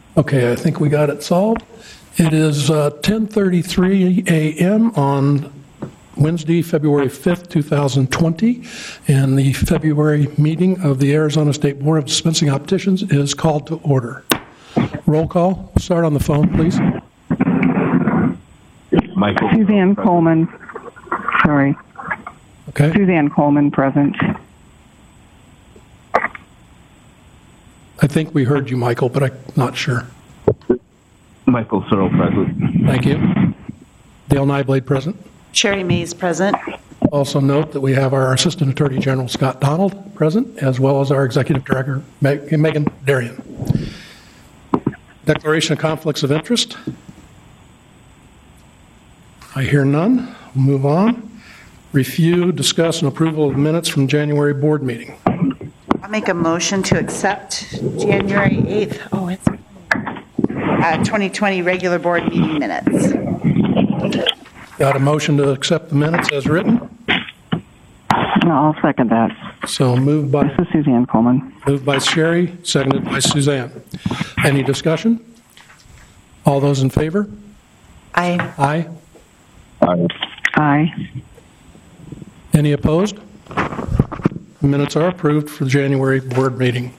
Okay, I think we got it solved. It is 10:33 a.m. on Wednesday, February 5th, 2020, and the February meeting of the Arizona State Board of Dispensing Opticians is called to order. Roll call. Start on the phone, please. Michael. Suzanne Coleman. Sorry. Okay. Suzanne Coleman present. I think we heard you, Michael, but I'm not sure. Michael Searle present. Thank you. Dale Nyblade present. Sherry Mays present. Also note that we have our Assistant Attorney General Scott Donald present, as well as our Executive Director Megan Darien. Declaration of conflicts of interest. I hear none. We'll move on. Review, discuss, and approval of minutes from January board meeting. I'll make a motion to accept January 8th. Oh, it's 2020 regular board meeting minutes. Got a motion to accept the minutes as written? No, I'll second that. So moved by This is Suzanne Coleman. Sherry, seconded by Suzanne. Any discussion? All those in favor? Aye. Aye. Aye. Aye. Any opposed? Minutes are approved for the January board meeting.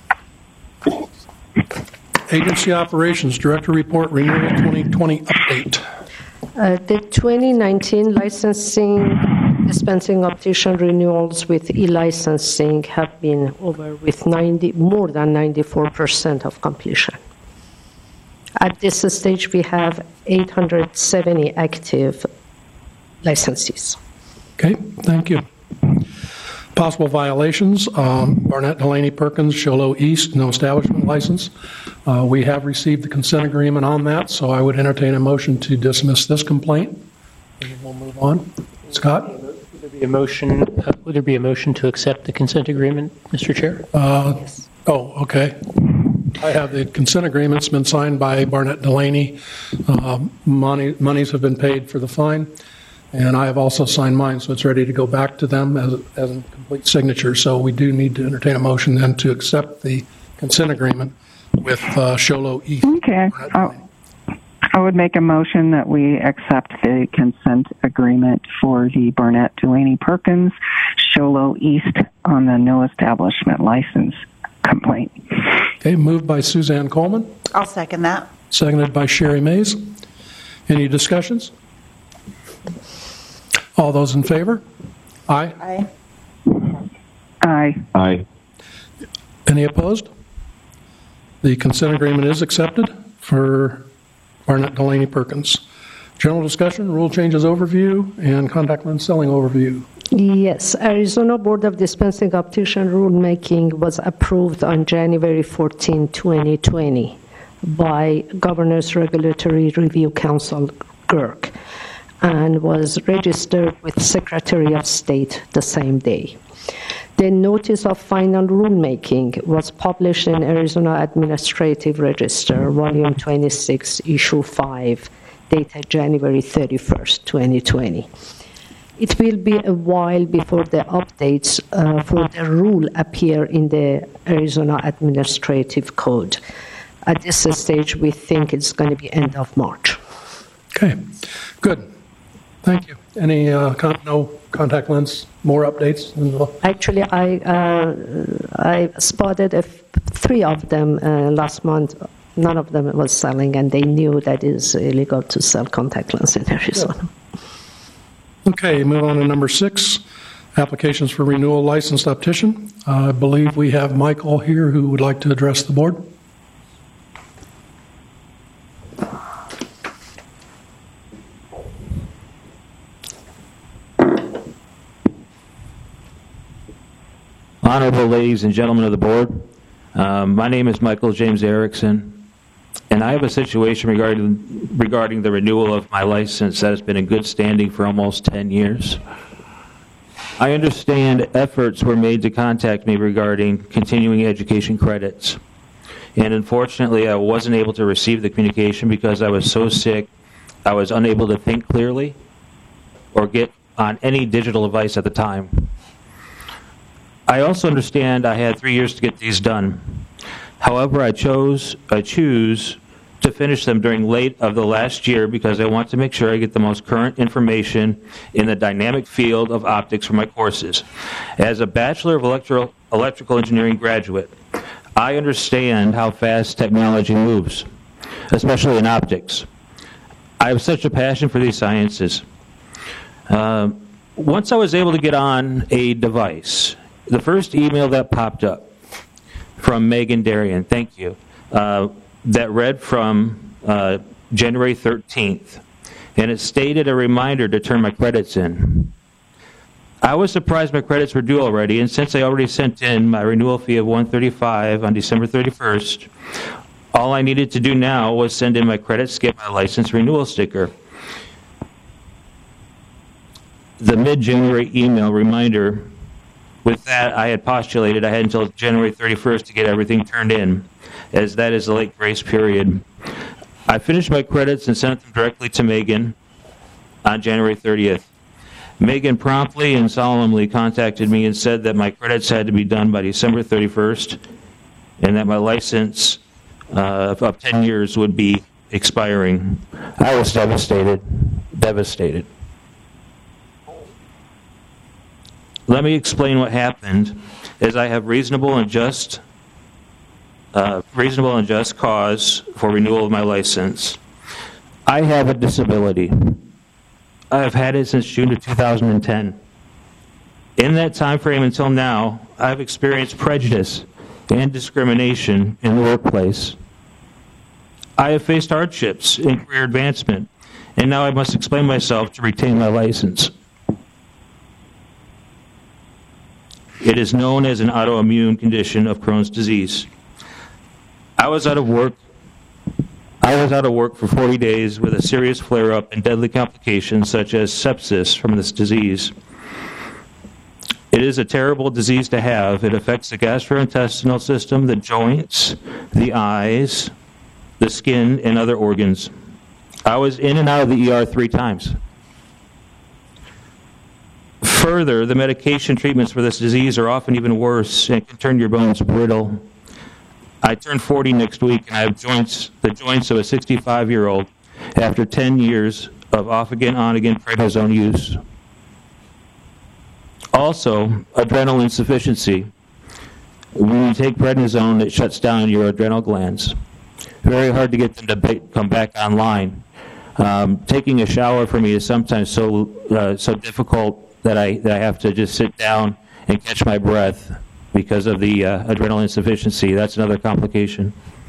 Agency Operations Director Report Renewal 2020 Update. The 2019 licensing dispensing optician renewals with e-licensing have been over with more than 94% of completion. At this stage, we have 870 active licensees. Okay, thank you. Possible violations, Barnett Delaney Perkins, Sholo East, no establishment license. We have received the consent agreement on that, so I would entertain a motion to dismiss this complaint. And we'll move on. Scott? Would there be a motion to accept the consent agreement, Mr. Chair? Yes. Oh, okay. I have the consent agreement. It's been signed by Barnett Delaney. Monies have been paid for the fine. And I have also signed mine, so it's ready to go back to them as a complete signature. So we do need to entertain a motion then to accept the consent agreement with Sholo East. Okay. I would make a motion that we accept the consent agreement for the Barnett Delaney Perkins Sholo East on the no establishment license complaint. Okay, moved by Suzanne Coleman. I'll second that. Seconded by Sherry Mays. Any discussions? All those in favor? Aye. Aye. Aye. Aye. Any opposed? The consent agreement is accepted for Barnett Delaney Perkins. General discussion, rule changes overview, and contact lens selling overview. Yes, Arizona Board of Dispensing Optician rulemaking was approved on January 14, 2020 by Governor's Regulatory Review Council, GERC, and was registered with Secretary of State the same day. The notice of final rulemaking was published in Arizona Administrative Register, Volume 26, Issue 5, dated January 31st, 2020. It will be a while before the updates for the rule appear in the Arizona Administrative Code. At this stage, we think it's going to be end of March. Okay, good. Thank you. Any no contact lens, more updates? Actually, I spotted 3 of them last month. None of them was selling, and they knew that it's illegal to sell contact lens in Arizona. Yeah. Okay, move on to number 6, applications for renewal licensed optician. I believe we have Michael here who would like to address the board. Honorable ladies and gentlemen of the board, my name is Michael James Erickson, and I have a situation regarding the renewal of my license that has been in good standing for almost 10 years. I understand efforts were made to contact me regarding continuing education credits, and unfortunately I wasn't able to receive the communication because I was so sick I was unable to think clearly or get on any digital device at the time. I also understand I had 3 years to get these done. However, I choose to finish them during late of the last year because I want to make sure I get the most current information in the dynamic field of optics for my courses. As a Bachelor of Electrical Engineering graduate, I understand how fast technology moves, especially in optics. I have such a passion for these sciences. Once I was able to get on a device, the first email that popped up from Megan Darien, thank you, that read from January 13th, and it stated a reminder to turn my credits in. I was surprised my credits were due already, and since I already sent in my renewal fee of $135 on December 31st, all I needed to do now was send in my credit skip my license renewal sticker. The mid-January email reminder, with that I had postulated I had until January 31st to get everything turned in, as that is the late grace period. I finished my credits and sent them directly to Megan on January 30th. Megan promptly and solemnly contacted me and said that my credits had to be done by December 31st and that my license of 10 years would be expiring. I was devastated. Let me explain what happened, as I have reasonable and just cause for renewal of my license. I have a disability. I have had it since June of 2010. In that time frame until now, I've experienced prejudice and discrimination in the workplace. I have faced hardships in career advancement, and now I must explain myself to retain my license. It is known as an autoimmune condition of Crohn's disease. I was out of work for 40 days with a serious flare-up and deadly complications such as sepsis from this disease. It is a terrible disease to have. It affects the gastrointestinal system, the joints, the eyes, the skin, and other organs. I was in and out of the ER 3 times. Further, the medication treatments for this disease are often even worse and can turn your bones brittle. I turn 40 next week, and I have the joints of a 65-year-old after 10 years of off-again, on-again prednisone use. Also, adrenal insufficiency. When you take prednisone, it shuts down your adrenal glands. Very hard to get them to come back online. Taking a shower for me is sometimes so difficult that I have to just sit down and catch my breath because of the adrenal insufficiency. That's another complication.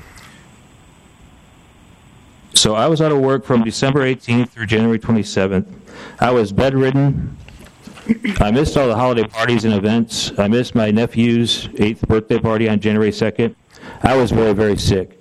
So I was out of work from December 18th through January 27th. I was bedridden. I missed all the holiday parties and events. I missed my nephew's 8th birthday party on January 2nd. I was very, very sick.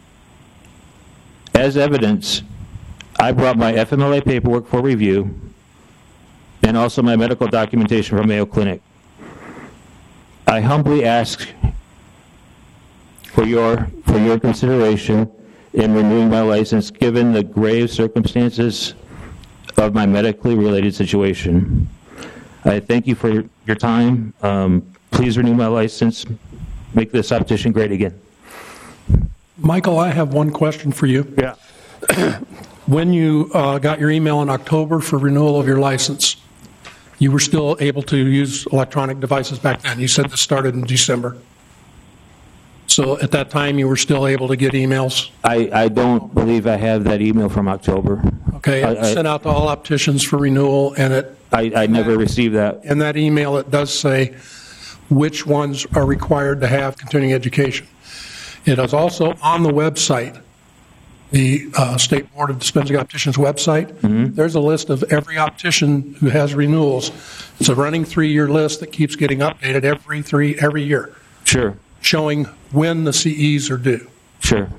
As evidence, I brought my FMLA paperwork for review and also my medical documentation from Mayo Clinic. I humbly ask for your consideration in renewing my license given the grave circumstances of my medically related situation. I thank you for your time. Please renew my license. Make this optician great again. Michael, I have one question for you. Yeah. When you got your email in October for renewal of your license, you were still able to use electronic devices back then. You said this started in December. So at that time, you were still able to get emails? I don't believe I have that email from October. Okay, it sent out to all opticians for renewal, and I never received that. In that email, it does say which ones are required to have continuing education. It is also on the website, the State Board of Dispensing Opticians website. Mm-hmm. There's a list of every optician who has renewals. It's a running 3-year list that keeps getting updated every year. Sure. Showing when the CEs are due. Sure.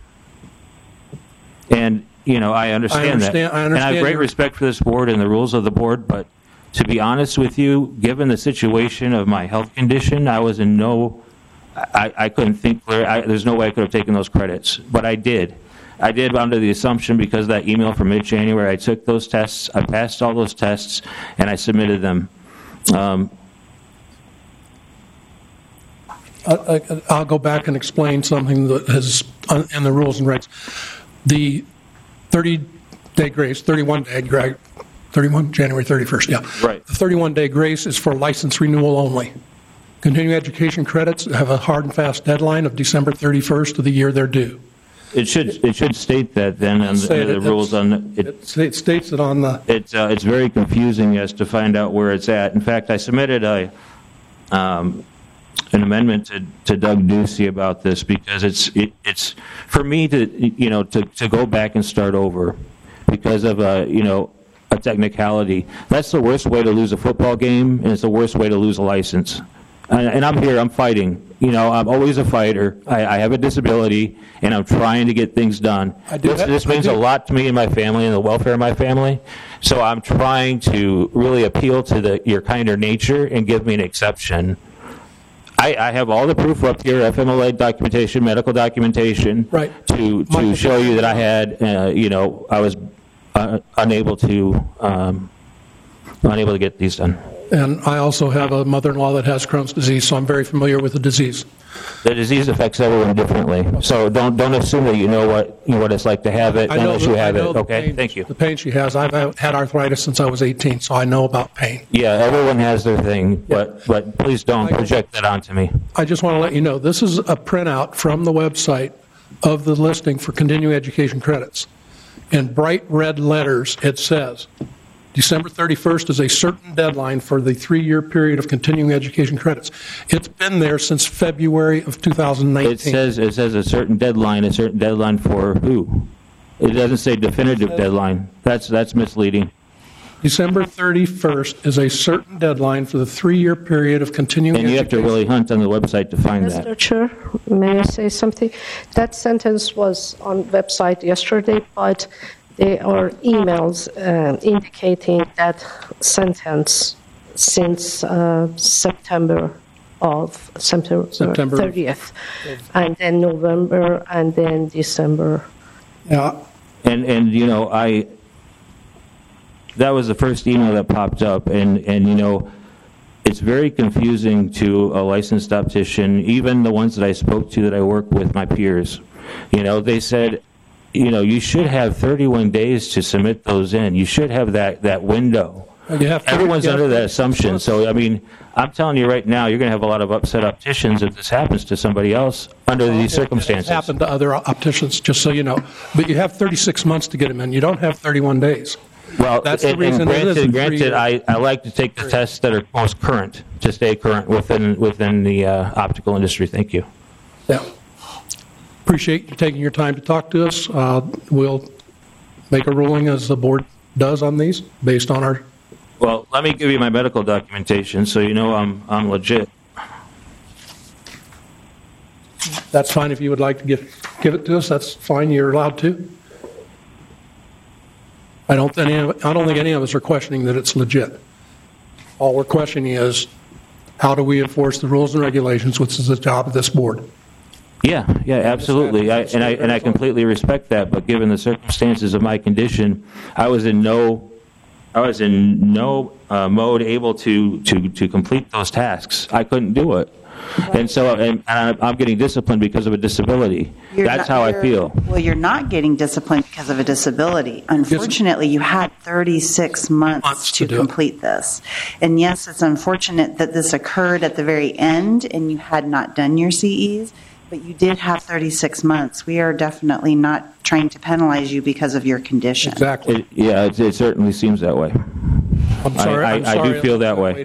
And, I understand that. And I have great respect for this board and the rules of the board, but to be honest with you, given the situation of my health condition, I was in I couldn't think clear. There's no way I could have taken those credits, but I did. I did under the assumption because of that email from mid-January. I took those tests, I passed all those tests, and I submitted them. I'll go back and explain something that is in the rules and regs. The 30-day grace, 31-day grace, 31, January 31st, yeah. Right. The 31-day grace is for license renewal only. Continuing education credits have a hard and fast deadline of December 31st of the year they're due. It should state that then on the rules on it. It states it on the. It's very confusing as to find out where it's at. In fact, I submitted an amendment to Doug Ducey about this because it's for me to go back and start over because of a technicality. That's the worst way to lose a football game, and it's the worst way to lose a license. And I'm here, I'm fighting. I'm always a fighter. I have a disability, and I'm trying to get things done. This means a lot to me and my family and the welfare of my family. So I'm trying to really appeal to your kinder nature and give me an exception. I have all the proof up here, FMLA documentation, medical documentation, right, to show you that I had, I was unable to get these done. And I also have a mother-in-law that has Crohn's disease, so I'm very familiar with the disease. The disease affects everyone differently, so don't assume that you know what it's like to have it unless you have it. Okay, thank you. The pain she has, I've had arthritis since I was 18, so I know about pain. Yeah, everyone has their thing, but please don't project that onto me. I just want to let you know, this is a printout from the website of the listing for continuing education credits. In bright red letters, it says, December 31st is a certain deadline for the 3-year period of continuing education credits. It's been there since February of 2019. It says a certain deadline for who? It doesn't say definitive deadline. That's misleading. December 31st is a certain deadline for the 3-year period of continuing education. And you have to really hunt on the website to find that. Mr. Chair, may I say something? That sentence was on website yesterday, but there are emails indicating that sentence since September 30th, and then November, and then December. Yeah. And that was the first email that popped up, and it's very confusing to a licensed optician, even the ones that I spoke to that I work with, my peers. They said, you should have 31 days to submit those in. You should have that window. Everyone's under that assumption. So, I'm telling you right now, you're going to have a lot of upset opticians if this happens to somebody else under these circumstances. It's happened to other opticians, just so you know. But you have 36 months to get them in. You don't have 31 days. Well, that's the reason. Granted, I like to take the tests that are most current to stay current within the optical industry. Thank you. Yeah. Appreciate you taking your time to talk to us. We'll make a ruling as the board does on these based on our. Well, let me give you my medical documentation so you know I'm legit. That's fine if you would like to give it to us. That's fine. You're allowed to. I don't think any of us are questioning that it's legit. All we're questioning is how do we enforce the rules and regulations, which is the job of this board. Yeah, absolutely. I completely respect that. But given the circumstances of my condition, I was in no mode able to complete those tasks. I couldn't do it. And so I'm getting disciplined because of a disability. That's how I feel. Well, you're not getting disciplined because of a disability. Unfortunately, you had 36 months to complete this. And yes, it's unfortunate that this occurred at the very end and you had not done your CEs, but you did have 36 months. We are definitely not trying to penalize you because of your condition. Exactly. It certainly seems that way. I'm sorry. I do feel that way.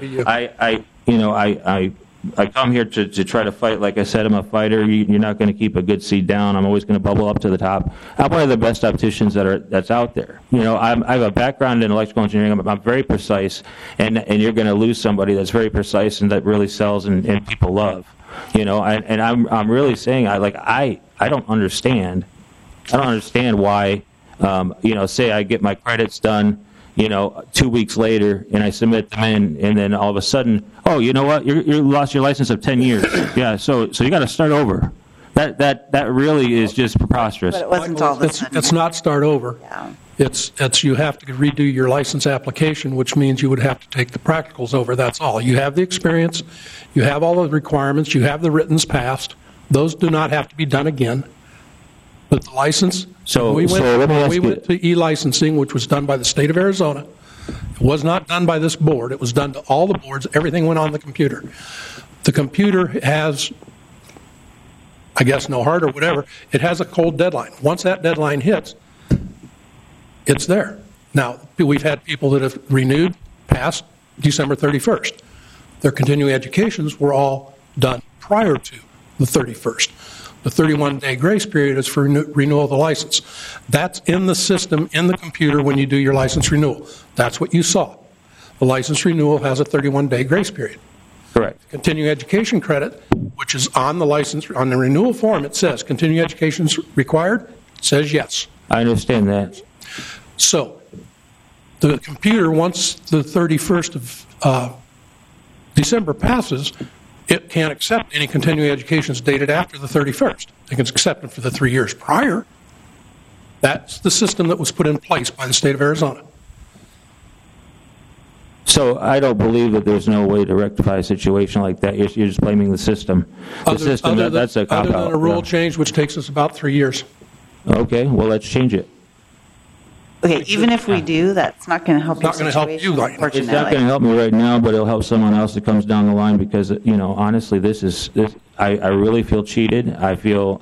I come here to try to fight. Like I said, I'm a fighter. You're not going to keep a good seed down. I'm always going to bubble up to the top. I'm one of the best opticians that's out there. I have a background in electrical engineering. I'm very precise, and you're going to lose somebody that's very precise and that really sells and people love. And I'm really saying I don't understand. I don't understand why. Say I get my credits done. 2 weeks later, and I submit them in, and then all of a sudden, oh, you know what? You lost your license of 10 years. Yeah, so you got to start over. That really is just preposterous. But it wasn't all of a sudden. It's not start over. Yeah. It's you have to redo your license application, which means you would have to take the practicals over. That's all. You have the experience, you have all the requirements, you have the writtens passed. Those do not have to be done again. But the license, we went to e-licensing, which was done by the state of Arizona. It was not done by this board. It was done to all the boards. Everything went on the computer. The computer has, I guess, no heart or whatever. It has a cold deadline. Once that deadline hits, it's there. Now, we've had people that have renewed past December 31st. Their continuing educations were all done prior to the 31st. The 31-day grace period is for renewal of the license. That's in the system, in the computer, when you do your license renewal. That's what you saw. The license renewal has a 31-day grace period. Correct. Continuing education credit, which is on the license, on the renewal form, it says continuing education is required. It says yes. I understand that. So the computer, once the 31st of December passes, it can't accept any continuing educations dated after the 31st. It can accept them for the 3 years prior. That's the system that was put in place by the state of Arizona. So I don't believe that there's no way to rectify a situation like that. You're just blaming the system. That's a cop-out. Other than a rule change, which takes us about 3 years. Okay, well, let's change it. Okay, even if we do, that's not going to help your It's not going to help you situation, right now. It's not going to help me right now, but it'll help someone else that comes down the line because, honestly, I really feel cheated. I feel,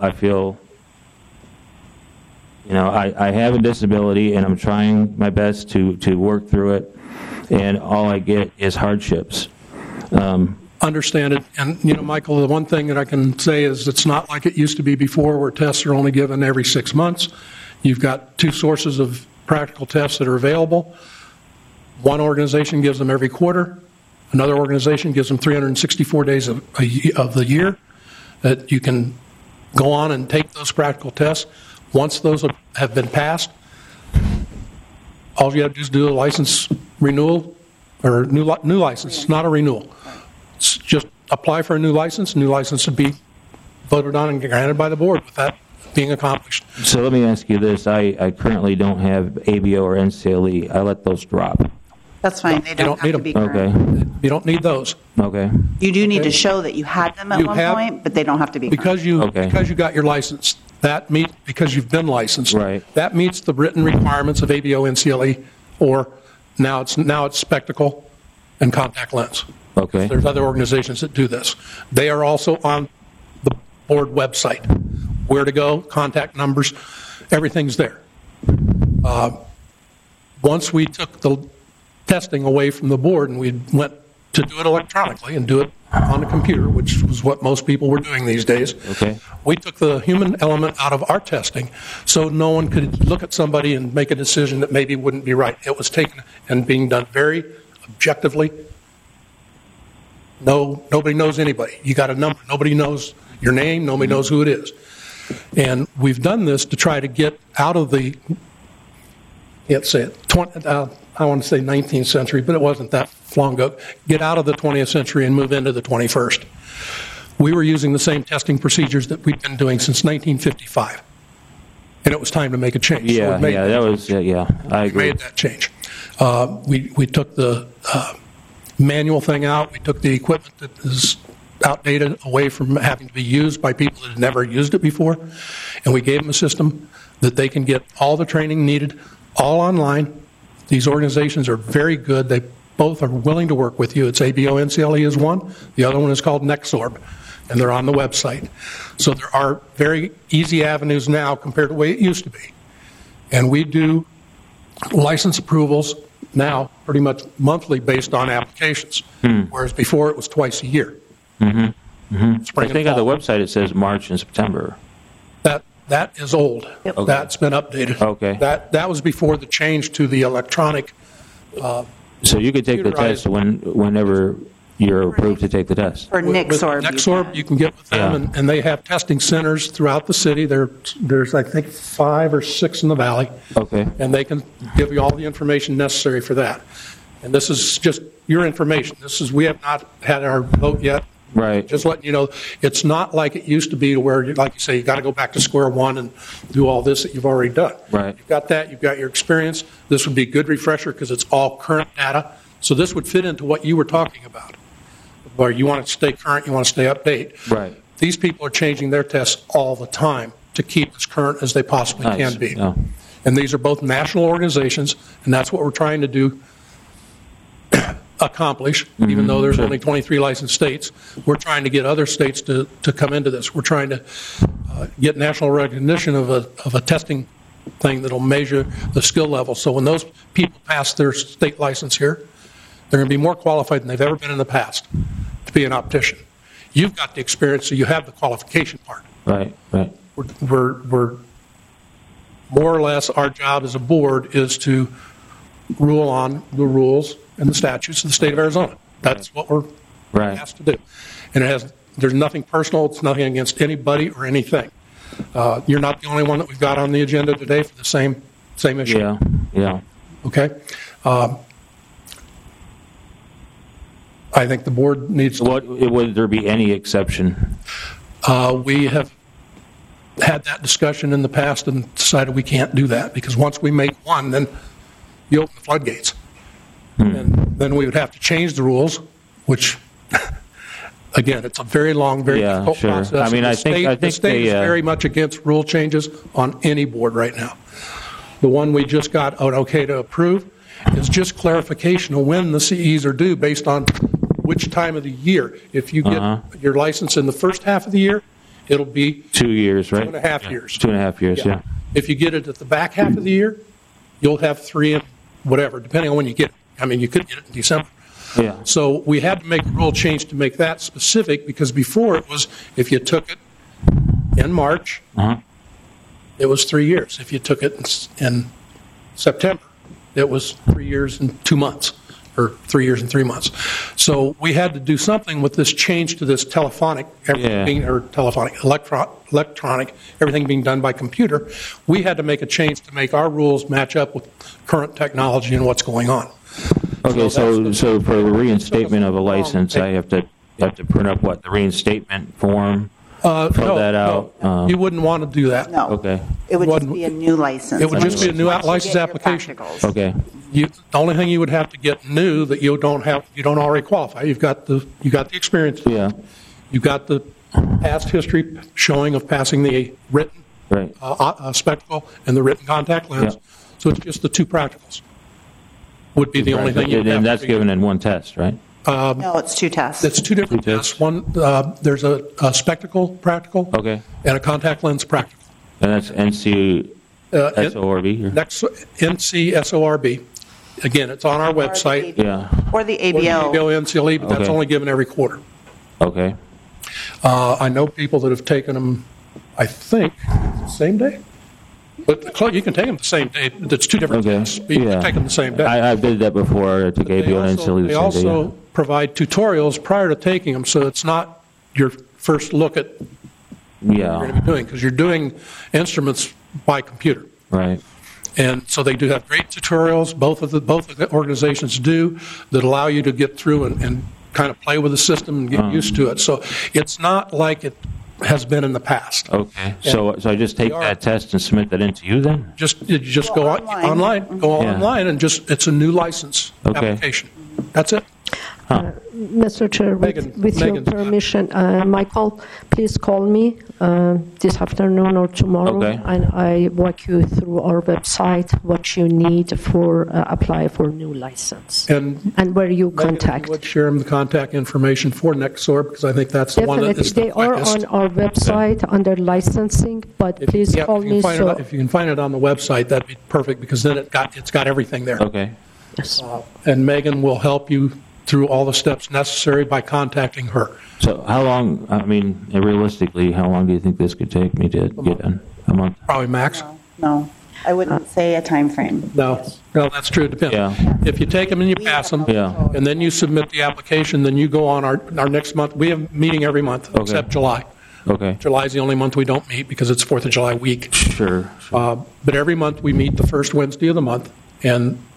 I have a disability and I'm trying my best to work through it, and all I get is hardships. Understand it. And, Michael, the one thing that I can say is it's not like it used to be before where tests are only given every 6 months. You've got two sources of practical tests that are available. One organization gives them every quarter. Another organization gives them 364 days of the year that you can go on and take those practical tests. Once those have been passed, all you have to do is do a license renewal or new license, not a renewal. It's just apply for a new license. New license would be voted on and granted by the board with that being accomplished. So let me ask you this. I currently don't have ABO or NCLE. I let those drop. That's fine. They don't have to be current. Okay. You don't need those. Okay. You do need to show that you had them at one point, but they don't have to be current. Because you got your license. Because you've been licensed. Right. That meets the written requirements of ABO, NCLE, or now it's spectacle and contact lens. Okay. There's other organizations that do this. They are also on the board website. Where to go, contact numbers, everything's there. Once we took the testing away from the board and we went to do it electronically and do it on a computer, which was what most people were doing these days, okay, we took the human element out of our testing so no one could look at somebody and make a decision that maybe wouldn't be right. It was taken and being done very objectively. Nobody knows anybody. You got a number. Nobody knows your name. Nobody knows who it is. And we've done this to try to get out of the, can't say it, I want to say 19th century, but it wasn't that long ago, get out of the 20th century and move into the 21st. We were using the same testing procedures that we've been doing since 1955. And it was time to make a change. I agree. We made that change. We took the manual thing out. We took the equipment that is outdated away from having to be used by people that had never used it before, and we gave them a system that they can get all the training needed, all online. These organizations are very good. They both are willing to work with you. It's ABO NCLE is one. The other one is called NextOrb, and they're on the website. So there are very easy avenues now compared to the way it used to be. And we do license approvals now pretty much monthly based on applications, whereas before it was twice a year. Mm-hmm. Mm-hmm. I think on the website it says March and September. That is old. Yep. Okay. That's been updated. Okay. That was before the change to the electronic. So you could take the test whenever you're approved to take the test. For NextOrb. NextOrb, you can get with them, and they have testing centers throughout the city. There's, I think, 5 or 6 in the valley. Okay. And they can give you all the information necessary for that. And this is just your information. We have not had our vote yet. Right. Just letting you know, it's not like it used to be to where, like you say, you got to go back to square one and do all this that you've already done. Right. You've got that, you've got your experience. This would be a good refresher because it's all current data. So this would fit into what you were talking about, where you want to stay current, you want to stay update. Right. These people are changing their tests all the time to keep as current as they possibly Nice. can be. Yeah. And these are both national organizations, and that's what we're trying to do, accomplish, even though there's sure. only 23 licensed states. We're trying to get other states to come into this. We're trying to get national recognition of a testing thing that'll measure the skill level. So when those people pass their state license here, they're going to be more qualified than they've ever been in the past to be an optician. You've got the experience, so you have the qualification part. Right. Right. We're more or less, our job as a board is to rule on the rules and the statutes of the state of Arizona. That's what we're Right. asked to do. And there's nothing personal, it's nothing against anybody or anything. You're not the only one that we've got on the agenda today for the same issue. Yeah. Yeah. Okay? I think the board needs to. Would there be any exception? We have had that discussion in the past and decided we can't do that, because once we make one, then you open the floodgates. And then we would have to change the rules, which, again, it's a very long, very Yeah, difficult sure. process. I mean, I think the state is very much against rule changes on any board right now. The one we just got an okay to approve is just clarification of when the CEs are due based on which time of the year. If you get your license in the first half of the year, it'll be 2 years, right? 2.5 years. 2.5 years, yeah. If you get it at the back half of the year, you'll have 3 and whatever, depending on when you get it. I mean, you could get it in December. Yeah. So we had to make a rule change to make that specific, because before it was, if you took it in March, it was 3 years. If you took it in September, it was 3 years and 2 months, or 3 years and 3 months. So we had to do something with this change to this electronic, everything being done by computer. We had to make a change to make our rules match up with current technology and what's going on. Okay, so for the reinstatement of a license, I have to print up what, the reinstatement form, fill that out. No, you wouldn't want to do that. No. Okay. It would just be a new license. It would just be a new Once you license get your application. practicals. Okay. The only thing you would have to get new that you don't already qualify. You got the experience. Yeah. You've got the past history showing of passing the written Right. spectacle and the written contact lens. Yeah. So it's just the 2 practicals would be the only thing you'd have And to that's figure. given in one test, right? No, it's 2 tests. It's 2 different Two tests. tests. One, there's a spectacle practical Okay. and a contact lens practical. And that's NCSORB? Next, NCSORB. Again, it's on our website. Yeah. Or the Or the ABO. ABO NCLE, but that's Okay. only given every quarter. Okay. I know people that have taken them, I think, the same day. But you can take them the same day. It's 2 different Okay. tests, but you can take them the same day. I did that before. I took ABO and NCLE They the same also day. provide tutorials prior to taking them, so it's not your first look at what you're going to Yeah. be doing, because you're doing instruments by computer. Right. And so they do have great tutorials, both of the organizations do, that allow you to get through and kind of play with the system and get used to it. So it's not like it has been in the past. Okay. So I just take that test and submit that into you then? You just go online, go Yeah. online, and it's a new license Okay. application. That's it. Mr. Chair, Megan- with your Megan's got it. permission, Michael, please call me this afternoon or tomorrow, Okay. and I walk you through our website, what you need for apply for new license, And and where you Megan, contact. would share them the contact information for Nexor, because I think that's the one that Definitely, is the they are quickest. on our website under licensing, but please Yeah, call if you me can find so. if you can find it on the website, that'd be perfect, because then it's got everything there. Okay. Yes. And Megan will help you through all the steps necessary by contacting her. So how long, I mean, realistically, how long do you think this could take me to get done? A month? Probably max. No, I wouldn't say a time frame. No, that's true. It depends. Yeah. If you take them and you pass them, Yeah. and then you submit the application, then you go on our next month. We have a meeting every month, Okay. except July. Okay. July is the only month we don't meet because it's 4th of July week. Sure. But every month we meet the first Wednesday of the month, and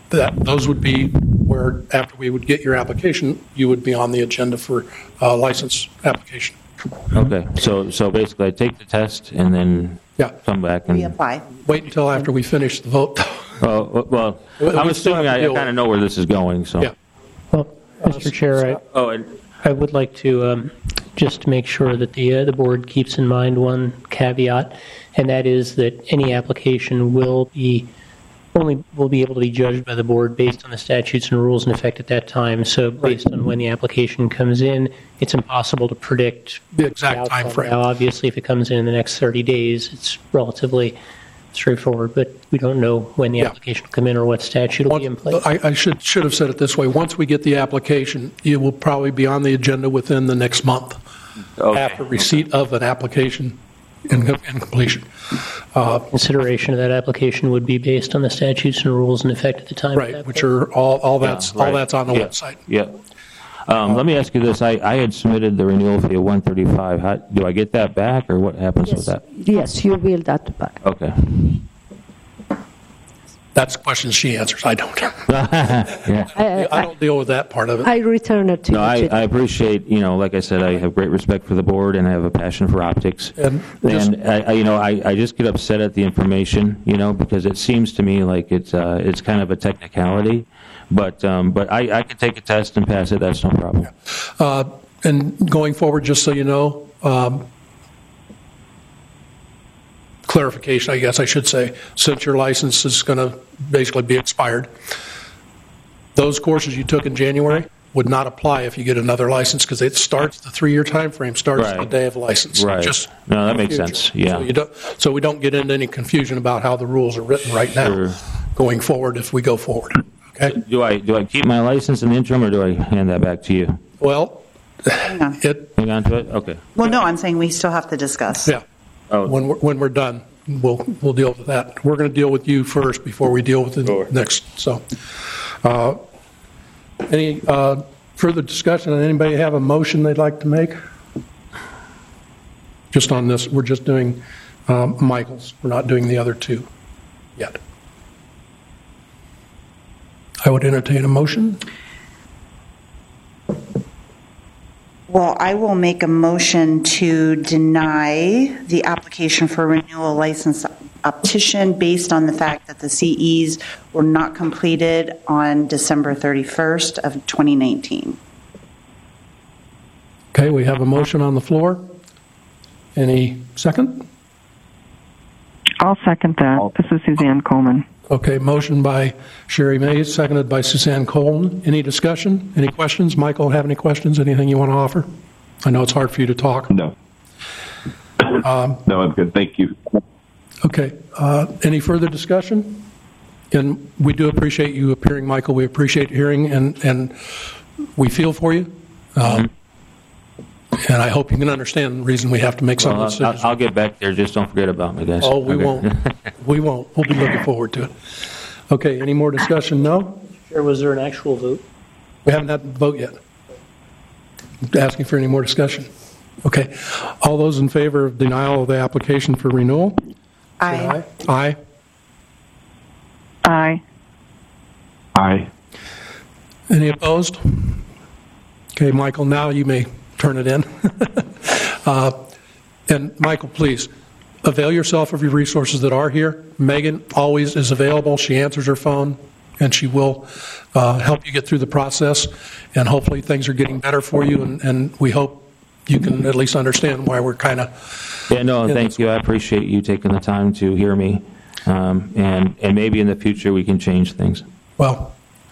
those would be where, after we would get your application, you would be on the agenda for license application. Okay, so basically I take the test and then Yeah. come back and... Reapply. Wait until after we finish the vote. Well, I'm We still have assuming to I deal with kind of know where this is going, so... Yeah. Well, Mr. Chair, I would like to just make sure that the board keeps in mind one caveat, and that is that any application will be able to be judged by the board based on the statutes and rules in effect at that time. So based on when the application comes in, it's impossible to predict The exact outcome. time frame. Now, obviously, if it comes in the next 30 days, it's relatively straightforward, but we don't know when the Yeah. application will come in or what statute will be in place. I should have said it this way. Once we get the application, it will probably be on the agenda within the next month after receipt of an application and completion. Consideration of that application would be based on the statutes and rules in effect at the time. of Right, that which point. are all that's right. on the Yeah. website. Yeah. Let me ask you this. I had submitted the renewal fee of $135. Do I get that back, or what happens with that? Yes, you will that back. Okay. That's questions she answers. I don't. Yeah. I don't deal with that part of it. I return it to No, you. I appreciate, like I said, I have great respect for the board, and I have a passion for optics. And just- And I just get upset at the information, because it seems to me like it's kind of a technicality. But I could take a test and pass it. That's no problem. And going forward, just so you know, clarification, I guess I should say, since your license is going to basically be expired, those courses you took in January would not apply if you get another license, because it starts, the 3-year time frame starts Right. the day of license. Right. No, that makes sense. Yeah. So we don't get into any confusion about how the rules are written right now Sure. going forward if we go forward. Okay? Do I keep my license in the interim, or do I hand that back to you? Well, Hang on. Hang on to it? Okay. Well, no, I'm saying we still have to discuss. yeah. Oh, When we're done, we'll deal with that. We're going to deal with you first before we deal with the Sure. next. So, any further discussion? Anybody have a motion they'd like to make? Just on this, we're just doing Michael's. We're not doing the other two yet. I would entertain a motion. Well, I will make a motion to deny the application for renewal license optician based on the fact that the CEs were not completed on December 31st of 2019. Okay, we have a motion on the floor. Any second? I'll second that. This is Suzanne Coleman. Okay, motion by Sherry Mays, seconded by Suzanne Coleman. Any discussion? Any questions? Michael, have any questions? Anything you want to offer? I know it's hard for you to talk. No. No, I'm good. Thank you. Okay, any further discussion? And we do appreciate you appearing, Michael. We appreciate hearing, and we feel for you. And I hope you can understand the reason we have to make some well, decisions. I'll get back there. Just don't forget about me, guys. Oh, we Okay. won't. We won't. We'll be looking forward to it. Okay, any more discussion? No? Chair, was there an actual vote? We haven't had the vote yet. Asking for any more discussion. Okay. All those in favor of denial of the application for renewal? Aye. Aye. Aye. Aye. Any opposed? Okay, Michael, now you may turn it in. And Michael, please, avail yourself of your resources that are here. Megan always is available. She answers her phone, and she will help you get through the process. And hopefully things are getting better for you, and we hope you can at least understand why we're kind of... Yeah, no, thank you. I appreciate you taking the time to hear me. And maybe in the future we can change things. Well,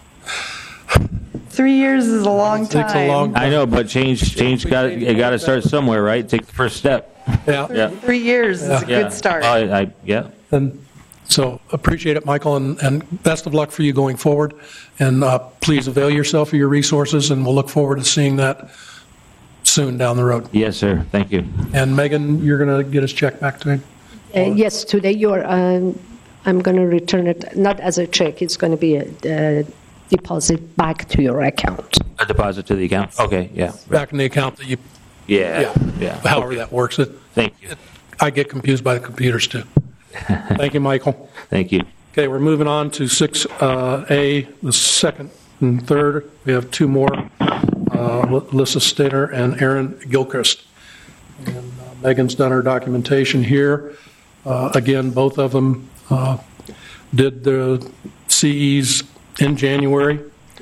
3 years is a long time. takes a long I know, but change got to start somewhere, right? Take the first step. Yeah. Yeah. 3 years is a Yeah. good start. Yeah. And so appreciate it, Michael, and best of luck for you going forward. And please avail yourself of your resources, and we'll look forward to seeing that soon down the road. Yes, sir. Thank you. And Megan, you're going to get us check back to me? Yes, today I'm going to return it, not as a check, it's going to be a deposit back to your account. A deposit to the account? Okay, yeah. Back in the account that you, Yeah. however Okay. that works. Thank you. I get confused by the computers, too. Thank you, Michael. Thank you. Okay, we're moving on to 6A, the second and third. We have two more, Alyssa Stainer and Aaron Gilchrist. And Megan's done her documentation here. Again, both of them did the CEs in January.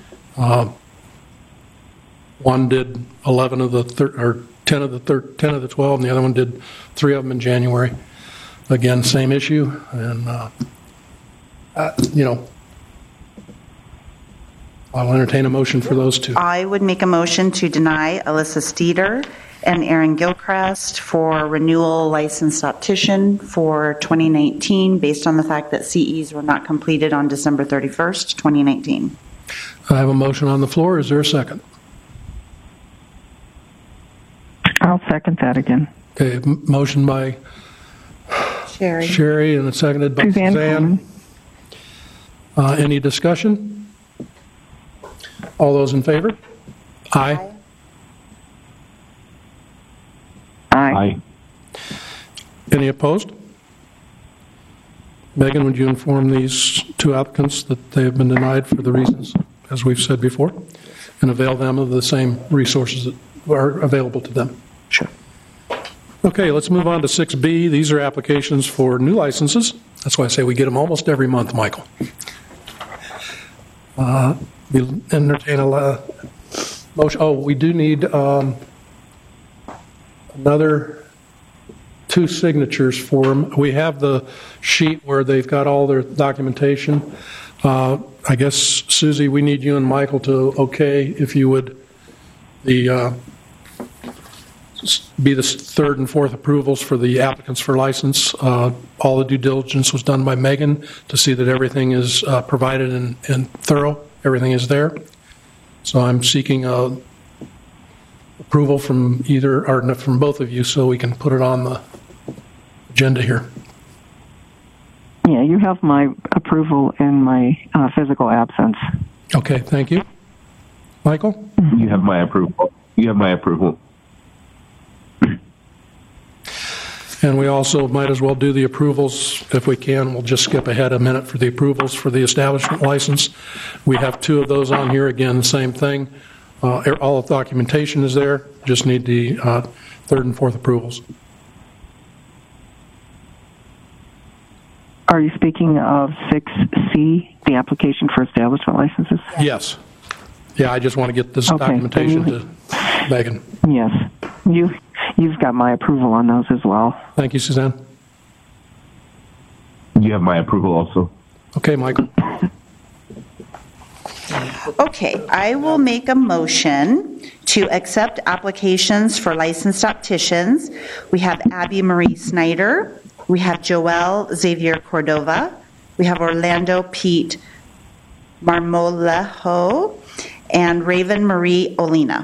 One did 11 of the 10 of the 10 of the 12, and the other one did 3 of them in January. Again, same issue, and I'll entertain a motion for those two. I would make a motion to deny Alyssa Steeder and Aaron Gilchrist for renewal licensed optician for 2019 based on the fact that CEs were not completed on December 31st, 2019. I have a motion on the floor. Is there a second? I'll second that again. Okay, motion by Sherry and seconded by Suzanne. Any discussion? All those in favor? Aye. Aye. Any opposed? Megan, would you inform these two applicants that they have been denied for the reasons, as we've said before, and avail them of the same resources that are available to them? Sure. Okay, let's move on to 6B. These are applications for new licenses. That's why I say we get them almost every month, Michael. We'll entertain a motion. Oh, we do need another 2 signatures for them. We have the sheet where they've got all their documentation. I guess, Susie, we need you and Michael to okay, if you would, be the 3rd and 4th approvals for the applicants for license. All the due diligence was done by Megan to see that everything is provided and thorough. Everything is there. So I'm seeking approval from from both of you so we can put it on the agenda here. Yeah, you have my approval in my physical absence. Okay, thank you. Michael? You have my approval. And we also might as well do the approvals if we can. We'll just skip ahead a minute for the approvals for the establishment license. We have 2 of those on here. Again, same thing. All of the documentation is there. Just need the 3rd and 4th approvals. Are you speaking of 6C, the application for establishment licenses? Yes. Yeah, I just want to get this documentation to Megan. Yes. You've got my approval on those as well. Thank you, Suzanne. You have my approval also. Okay, Michael. Okay, I will make a motion to accept applications for licensed opticians. We have Abby Marie Snyder. We have Joelle Xavier Cordova. We have Orlando Pete Marmolejo and Raven Marie Olina.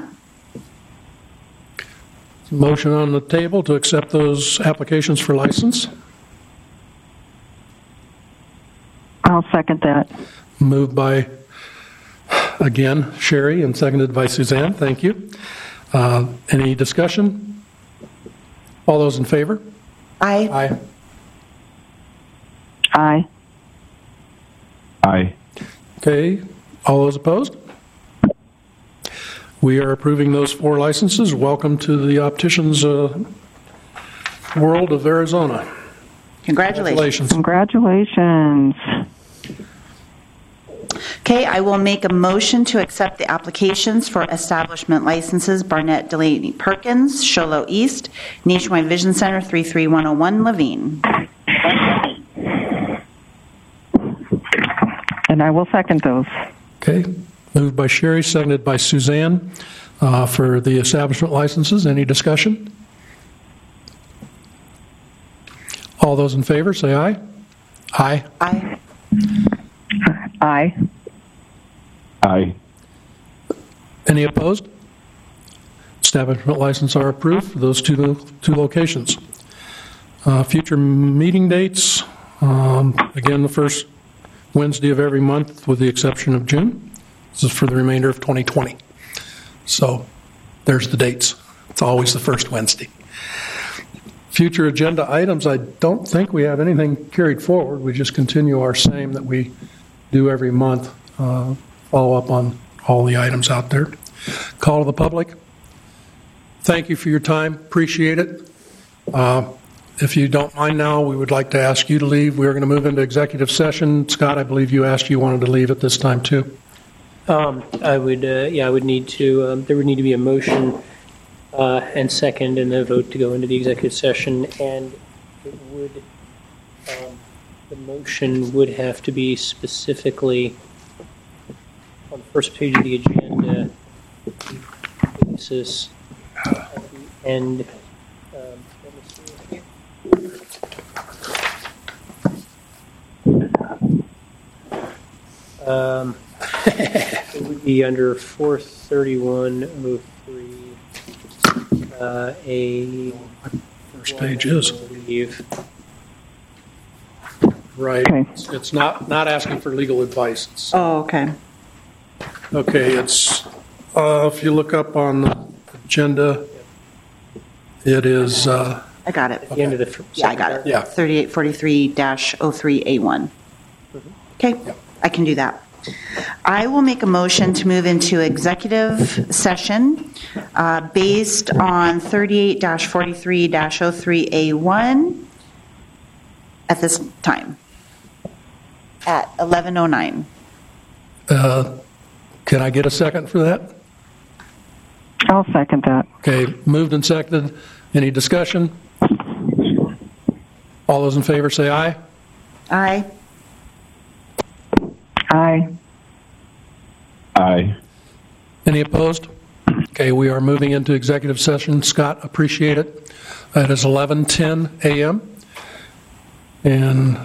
Motion on the table to accept those applications for license. I'll second that. Moved by, again, Sherry and seconded by Suzanne. Thank you. Any discussion? All those in favor? Aye. Aye. Aye. Aye. Okay. All those opposed? We are approving those 4 licenses. Welcome to the opticians world of Arizona. Congratulations. Congratulations. Okay, I will make a motion to accept the applications for establishment licenses Barnett Delaney Perkins, Sholo East, Nationwide Vision Center 33101 Levine. And I will second those. Okay. Moved by Sherry, seconded by Suzanne for the establishment licenses. Any discussion? All those in favor, say aye. Aye. Aye. Aye. Aye. Any opposed? Establishment licenses are approved for those two locations. Future meeting dates, again, the first Wednesday of every month with the exception of June. This is for the remainder of 2020. So there's the dates. It's always the first Wednesday. Future agenda items, I don't think we have anything carried forward. We just continue our same that we do every month, follow up on all the items out there. Call to the public. Thank you for your time. Appreciate it. If you don't mind now, we would like to ask you to leave. We're going to move into executive session. Scott, I believe you asked you wanted to leave at this time too. I would need to, there would need to be a motion and second and a vote to go into the executive session, and it would, the motion would have to be specifically on the first page of the agenda basis at the end. Let me see. It would be under 43103. A First page is. leave. Right. Okay. It's not asking for legal advice. It's, Oh, okay. okay, it's, if you look up on the agenda, it is, I got it. At the end of the Yeah, I got it. Yeah. 3843-03A1. Okay, I can do that. I will make a motion to move into executive session based on 38-43-03A1 at this time, at 11:09. can I get a second for that? I'll second that. Okay, moved and seconded. Any discussion? All those in favor say aye. Aye. Aye. Aye. Any opposed? Okay, we are moving into executive session. Scott, appreciate it. It is 11:10 a.m. And